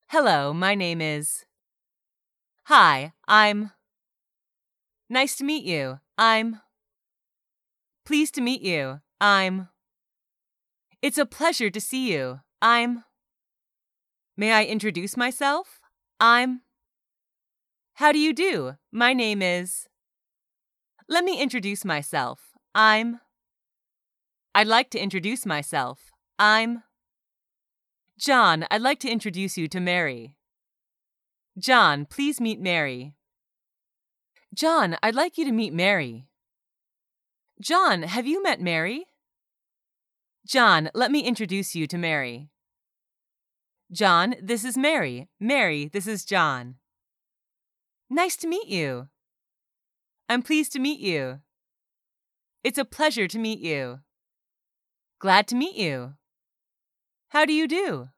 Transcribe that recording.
Hello, my name is. Hi, I'm. Nice to meet you. I'm. Pleased to meet you. I'm. It's a pleasure to see you. I'm. May I introduce myself? I'm. How do you do? My name is. Let me introduce myself. I'm. I'd like to introduce myself. I'm. John, I'd like to introduce you to Mary. John, please meet Mary. John, I'd like you to meet Mary. John, have you met Mary? John, let me introduce you to Mary. John, this is Mary. Mary, this is John. Nice to meet you. I'm pleased to meet you. It's a pleasure to meet you. Glad to meet you. How do you do?